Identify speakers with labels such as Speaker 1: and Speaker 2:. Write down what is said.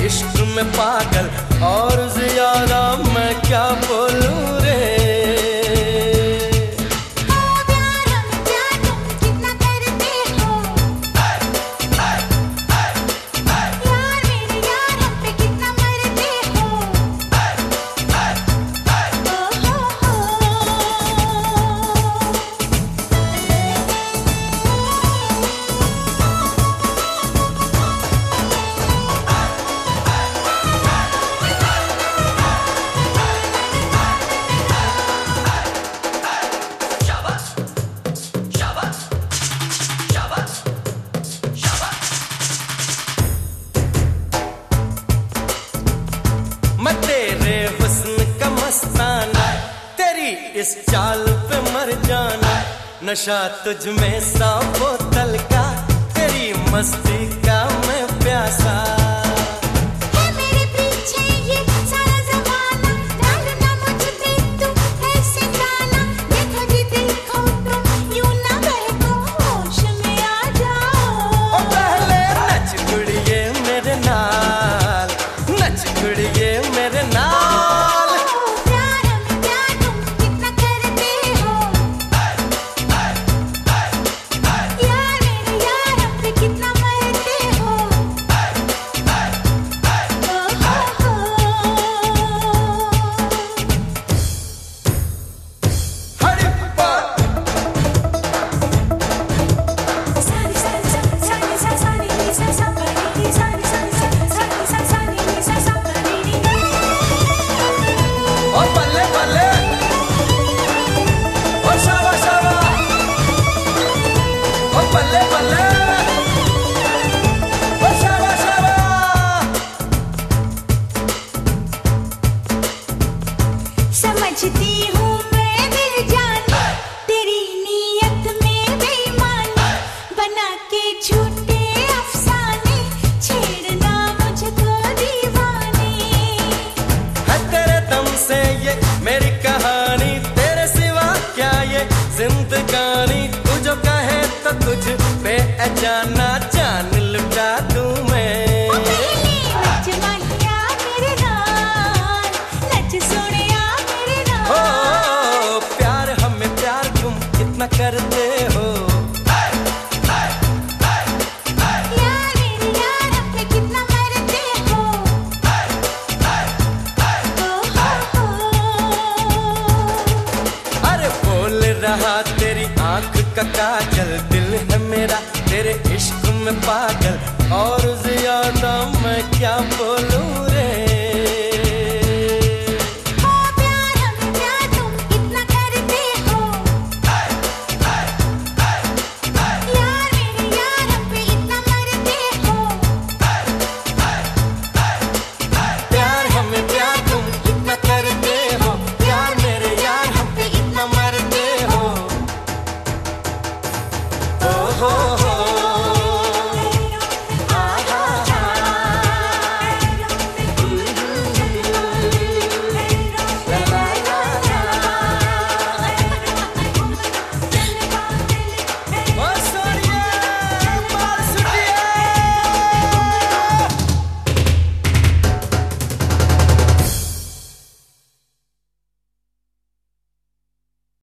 Speaker 1: इश्क में पागल और ज्यादा मैं क्या बोलूं रे। मैं तेरे हुस्न का मस्ताना, तेरी इस चाल पे मर जाना, नशा तुझ में 100 बोतल का, तेरी मस्ती का मैं प्यासा। समझती हूँ मैं दिल जानी, तेरी नीयत में बेईमानी, बना के झूठे अफसाने, छेड़ना मुझको दीवानी। है तेरे दम से ये मेरी कहानी, तेरे सिवा क्या ये जिंदगानी, तू जो कहे तो तुझ पे अजाना जान लुटा दूं मैं। करते हो यार मेरे यार अपने कितना मरते हो। अरे बोल रहा तेरी आंख का काजल, दिल है मेरा तेरे इश्क में पागल और ज्यादा मैं क्या